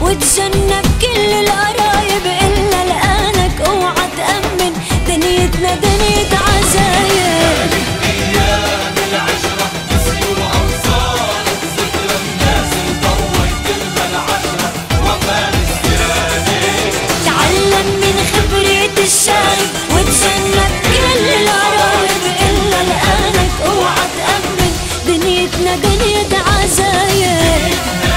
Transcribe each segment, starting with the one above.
وتجنب كل القرايب إلا لقانك اوعى تأمن، دنيتنا دنيا عجايب. أيام العشرة نسيوها وصارت ذكرى، الناس ضويت لنا العشرة وفاء الزيادة. تعلم من خبرة الشايب وتجنب كل القرايب إلا لقانك اوعى تأمن، دنيتنا دنيا عجايب.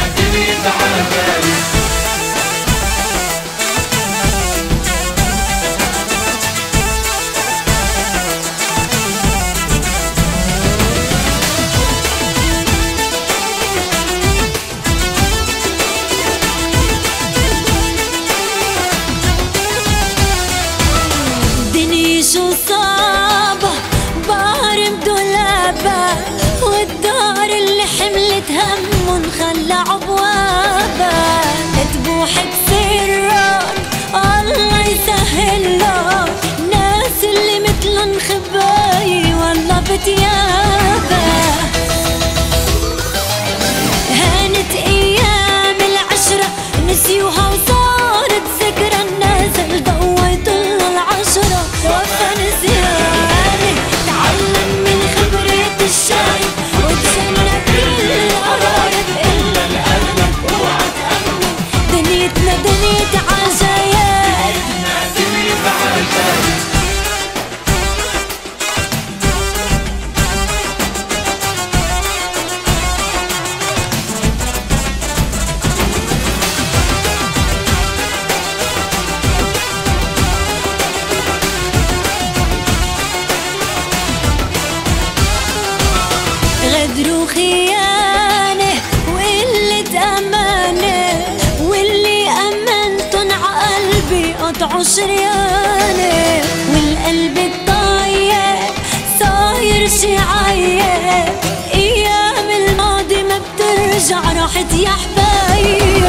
شو صابه بارم دولابه، والدار اللي حملت هم خلى عبوابه، تبوح بسرهم الله يسهلهم، ناس اللي مثلن خباي والله بتيابه. هانت ايام العشرة نسيوها وصارت ذكرى، النازل ضويت لنا العشرة وفى نسياني. تعلم من خبرة الشايب وتجنب كل القرايب إلا لقانك اوعى تأمن، دنيتنا دنيا عجايب. غدر وخيانة وقلة أمانة، واللي أمنتن عقلبي قطعوا شريانة، والقلب الطايب صاير شي عايب، أيام الماضي ما بترجع راحت يا حبايب.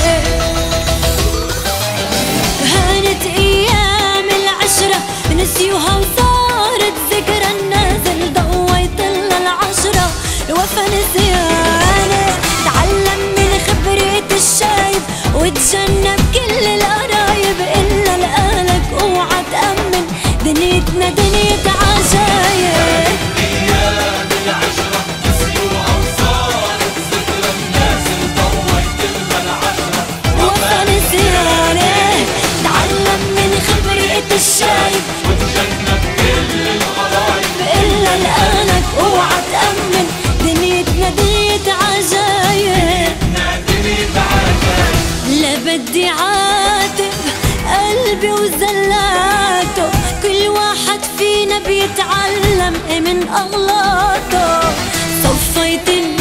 هانت أيام العشرة نسيوها وصارت ذكرى، النازل ضويت لنا العشرة وفى نسيانه. تعلم من خبرة الشايب وتجنب كل القرايب إلا لقانك اوعى تأمن، دنيتنا دنيا عجايب. أيام العشرة نسيوها وصارت ذكرى، الناس ضويت لنا العشرة وفى نسيانه. تعلم من خبرة الشايب وتجنب كل القرايب إلا لقانك اوعى تأمن، دنيتنا دنيا عجايب. لا بدي عاتب قلبي وزلاته، كل واحد فينا بيتعلم من أغلاطه، صفيت